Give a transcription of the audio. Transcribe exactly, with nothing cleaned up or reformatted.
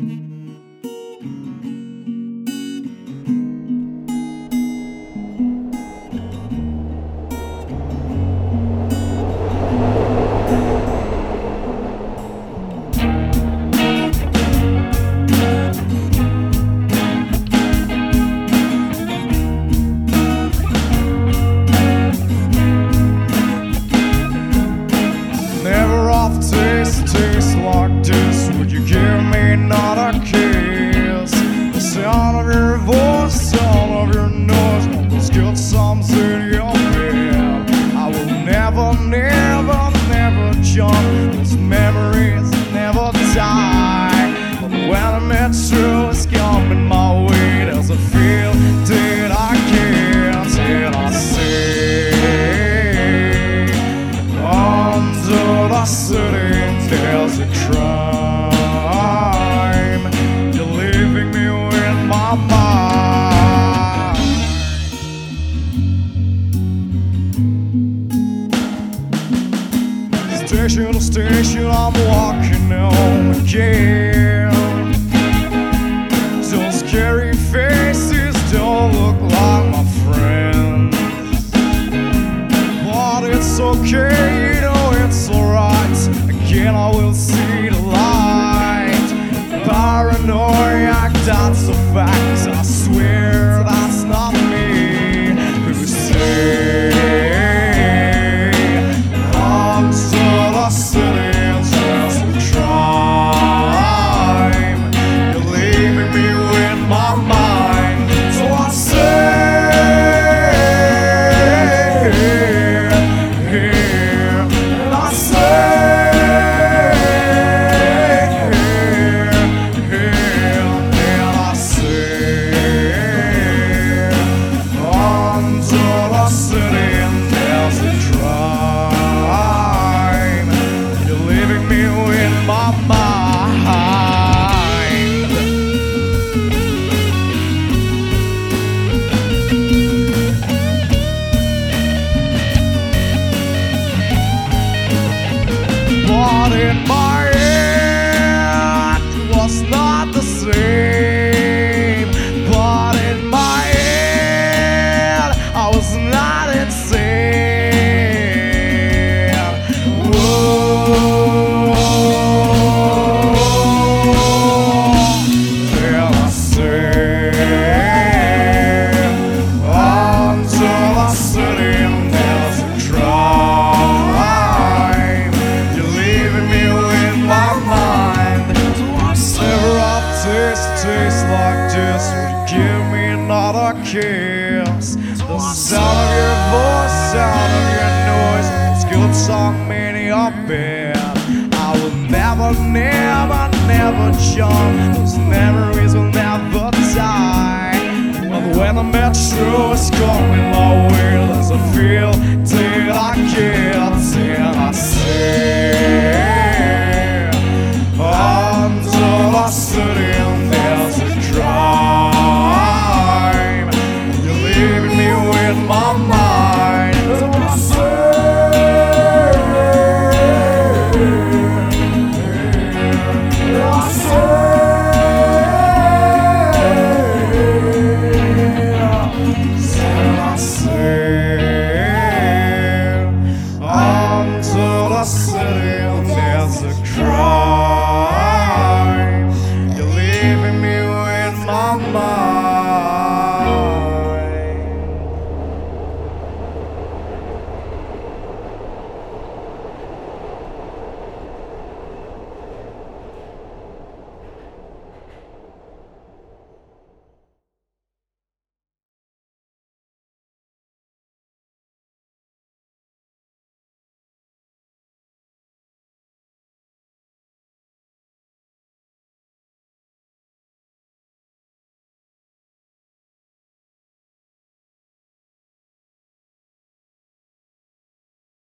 Taste, taste like this. Would you give me another kiss? The sound of your voice, sound of your noise, all those good songs in your head. I will never, never, never jump. Those memories never die. But when I met you, it's coming my way. There's a feel that I can't, and I say, under the city. There's a crime. You're leaving me in my mind. Station to station, I'm walking home again. Those scary faces don't look like my friends, but it's okay, you know it's alright. Again, I will see the light. Paranoia, that's a fact. I swear that's not me. Who say I'm to the city, it's just a crime. You're leaving me with my mind. So I say, here, and I say. But in my head it was not the same. But in my head I was not insane. Whoa. Then I say, unto the city there's a crime. You're leaving me with my mind. So I never up taste, taste like this. Would you give me another kiss? The sound of your voice, sound of your noise, it's good song in your bed. I will never, never, never jump. Those memories will never die. But when the metro is coming my way, there's a feel that I can't, and I say.